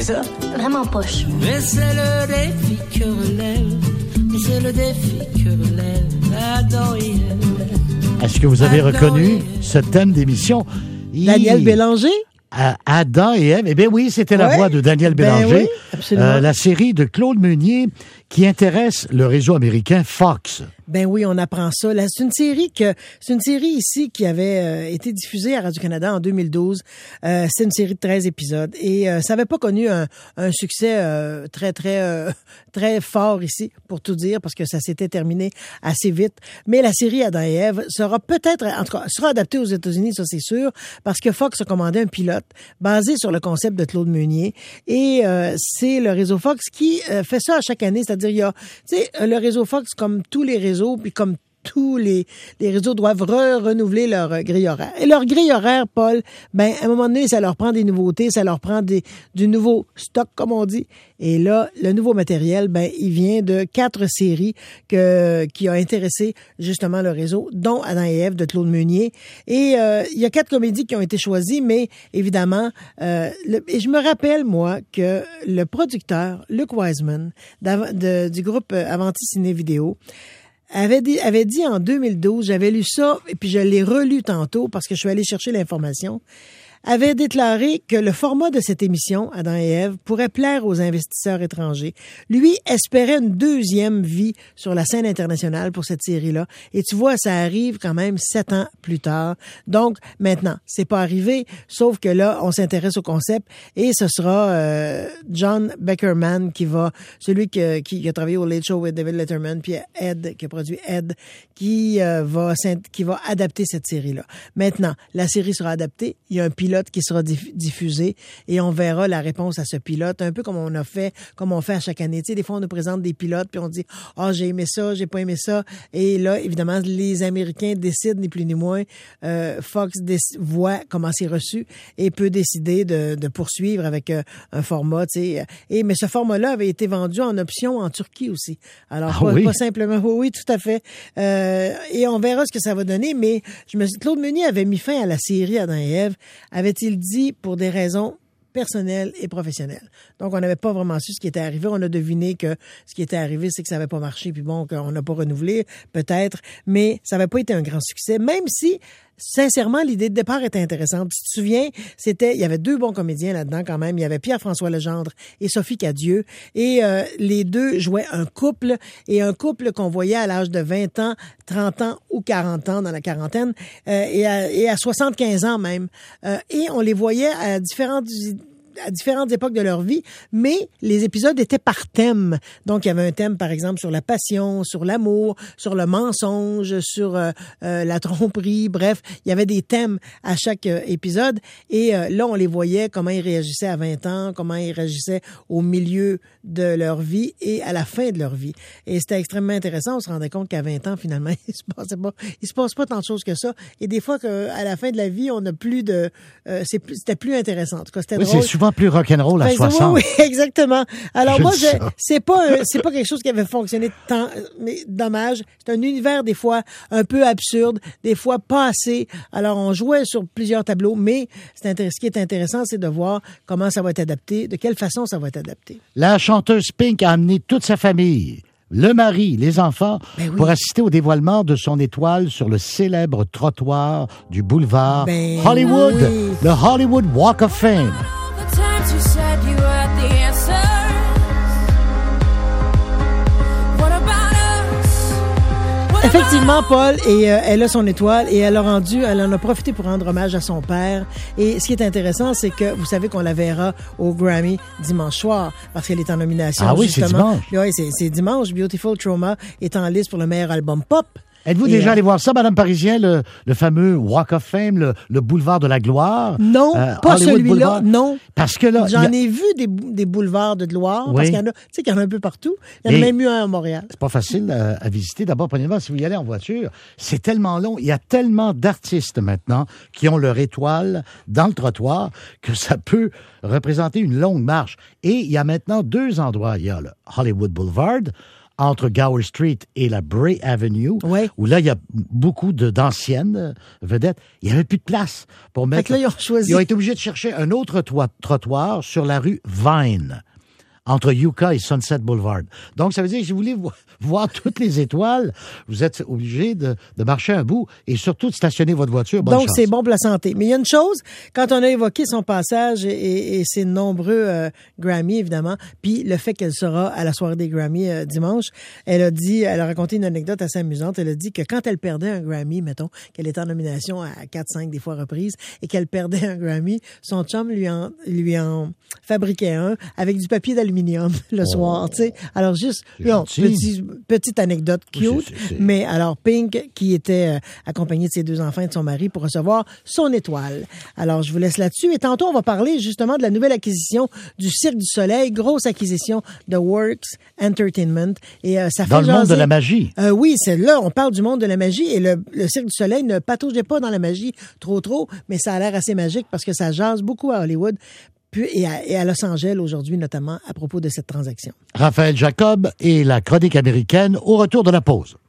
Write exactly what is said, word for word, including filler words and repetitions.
ça. Vraiment poche. Mais c'est le défi que relève, mais c'est le défi que relève Adam et Ève. Est-ce que vous avez reconnu ce thème d'émission? Daniel Il... Bélanger? À Adam et Ève. Eh bien oui, c'était la ouais. voix de Daniel Bélanger. Ben oui, absolument. Euh, la série de Claude Meunier qui intéresse le réseau américain Fox. Ben oui, on apprend ça. Là, c'est une série que c'est une série ici qui avait euh, été diffusée à Radio-Canada en deux mille douze. Euh, c'est une série de treize épisodes et euh, ça n'avait pas connu un, un succès euh, très très euh, très fort ici, pour tout dire, parce que ça s'était terminé assez vite. Mais la série Adam et Ève sera peut-être, en tout cas, sera adaptée aux États-Unis, ça c'est sûr, parce que Fox a commandé un pilote basé sur le concept de Claude Meunier et euh, c'est le réseau Fox qui euh, fait ça à chaque année, c'est-à-dire il y a, tu sais, le réseau Fox comme tous les réseaux puis comme tous les, les réseaux doivent re- renouveler leur euh, grille horaire. Et leur grille horaire, Paul, ben à un moment donné, ça leur prend des nouveautés, ça leur prend des, du nouveau stock, comme on dit. Et là, le nouveau matériel, ben il vient de quatre séries que qui a intéressé justement le réseau, dont Adam et Ève de Claude Meunier. Et euh, il y a quatre comédies qui ont été choisies, mais évidemment, euh, le, et je me rappelle, moi, que le producteur, Luke Wiseman, de, du groupe Avanti Ciné Vidéo, avait dit, avait dit en deux mille douze, j'avais lu ça, et puis je l'ai relu tantôt parce que je suis allé chercher l'information, avait déclaré que le format de cette émission, Adam et Ève, pourrait plaire aux investisseurs étrangers. Lui espérait une deuxième vie sur la scène internationale pour cette série-là. Et tu vois, ça arrive quand même sept ans plus tard. Donc, maintenant, c'est pas arrivé, sauf que là, on s'intéresse au concept et ce sera euh, John Beckerman qui va, celui que, qui a travaillé au Late Show with David Letterman, puis Ed, qui a produit Ed, qui, euh, va, qui va adapter cette série-là. Maintenant, la série sera adaptée. Il y a un pilote qui sera diffusé et on verra la réponse à ce pilote, un peu comme on a fait, comme on fait à chaque année. Tu sais, des fois, on nous présente des pilotes puis on dit « Ah, oh, j'ai aimé ça, j'ai pas aimé ça ». Et là, évidemment, les Américains décident, ni plus ni moins. Euh, Fox déc- voit comment c'est reçu et peut décider de, de poursuivre avec euh, un format, tu sais. Et, mais ce format-là avait été vendu en option en Turquie aussi. Alors, ah, pas, oui. pas simplement... Oui, oui, tout à fait. Euh, et on verra ce que ça va donner, mais je me suis... Claude Meunier avait mis fin à la série Adam et Ève, avait-il dit pour des raisons personnelles et professionnelles. Donc, on n'avait pas vraiment su ce qui était arrivé. On a deviné que ce qui était arrivé, c'est que ça n'avait pas marché, puis bon, qu'on n'a pas renouvelé, peut-être, mais ça n'avait pas été un grand succès, même si, sincèrement, l'idée de départ était intéressante. Tu te souviens, c'était, il y avait deux bons comédiens là-dedans quand même. Il y avait Pierre-François Legendre et Sophie Cadieux. Et euh, les deux jouaient un couple, et un couple qu'on voyait à l'âge de vingt ans, trente ans ou quarante ans, dans la quarantaine, euh, et, à, et à soixante-quinze ans même. Euh, et on les voyait à différentes à différentes époques de leur vie, mais les épisodes étaient par thème. Donc, il y avait un thème, par exemple, sur la passion, sur l'amour, sur le mensonge, sur euh, euh, la tromperie. Bref, il y avait des thèmes à chaque euh, épisode. Et euh, là, on les voyait, comment ils réagissaient à vingt ans, comment ils réagissaient au milieu de leur vie et à la fin de leur vie. Et c'était extrêmement intéressant. On se rendait compte qu'à vingt ans, finalement, il se passait pas, il se passe pas tant de choses que ça. Et des fois, qu'à la fin de la vie, on n'a plus de... Euh, c'est plus, c'était plus intéressant. En tout cas, c'était oui, drôle. C'est souvent plus rock'n'roll à ben, soixante. Oui, oui, exactement. Alors je moi, je, c'est pas, un, c'est pas quelque chose qui avait fonctionné tant, mais dommage. C'est un univers des fois un peu absurde, des fois pas assez. Alors on jouait sur plusieurs tableaux, mais c'est intéressant. Ce qui est intéressant, c'est de voir comment ça va être adapté, de quelle façon ça va être adapté. La chanteuse Pink a amené toute sa famille, le mari, les enfants, ben oui. pour assister au dévoilement de son étoile sur le célèbre trottoir du boulevard ben Hollywood, oui. le Hollywood Walk of Fame. Effectivement, Paul, et euh, elle a son étoile et elle a rendu, elle en a profité pour rendre hommage à son père. Et ce qui est intéressant, c'est que vous savez qu'on la verra au Grammy dimanche soir parce qu'elle est en nomination. Ah oui, justement. c'est dimanche. Oui, c'est, c'est dimanche. Beautiful Trauma est en liste pour le meilleur album pop. Êtes-vous Et déjà euh, allé voir ça, Madame Parisien, le, le fameux Walk of Fame, le, le boulevard de la gloire? Non, euh, pas Hollywood celui-là, Boulevard? non. Parce que là... J'en a... ai vu des, des boulevards de gloire, oui. parce qu'il y en a, tu sais qu'il y en a un peu partout. Il y en a Et même eu un à Montréal. C'est pas facile à, à visiter. D'abord, premièrement, si vous y allez en voiture, c'est tellement long. Il y a tellement d'artistes maintenant qui ont leur étoile dans le trottoir que ça peut représenter une longue marche. Et il y a maintenant deux endroits. Il y a le Hollywood Boulevard, entre Gower Street et la Bray Avenue, ouais. où là, il y a beaucoup de, d'anciennes vedettes. Il n'y avait plus de place pour mettre... Fait que là, ils ont choisi. Ils ont été obligés de chercher un autre toit, trottoir sur la rue Vine, entre Yucca et Sunset Boulevard. Donc, ça veut dire que si vous voulez vo- voir toutes les étoiles, vous êtes obligé de, de marcher un bout et surtout de stationner votre voiture. Bonne Donc, chance. c'est bon pour la santé. Mais il y a une chose, quand on a évoqué son passage et, et, et ses nombreux euh, Grammy, évidemment, puis le fait qu'elle sera à la soirée des Grammy euh, dimanche, elle a dit, elle a raconté une anecdote assez amusante. Elle a dit que quand elle perdait un Grammy, mettons, qu'elle était en nomination à quatre, cinq, des fois reprises, et qu'elle perdait un Grammy, son chum lui en, lui en fabriquait un avec du papier d'aluminium le soir, tu sais. Alors, juste, non, petit, petite anecdote cute, oui, c'est, c'est, c'est... mais alors, Pink, qui était euh, accompagnée de ses deux enfants et de son mari pour recevoir son étoile. Alors, je vous laisse là-dessus. Et tantôt, on va parler justement de la nouvelle acquisition du Cirque du Soleil, grosse acquisition de Works Entertainment. Et euh, ça fait Dans le jaser... monde de la magie. Euh, oui, c'est là, on parle du monde de la magie et le, le Cirque du Soleil ne pataugeait pas dans la magie trop, trop, mais ça a l'air assez magique parce que ça jase beaucoup à Hollywood. Puis, et, à, et à Los Angeles aujourd'hui, notamment, à propos de cette transaction. Raphaël Jacob et la chronique américaine au retour de la pause.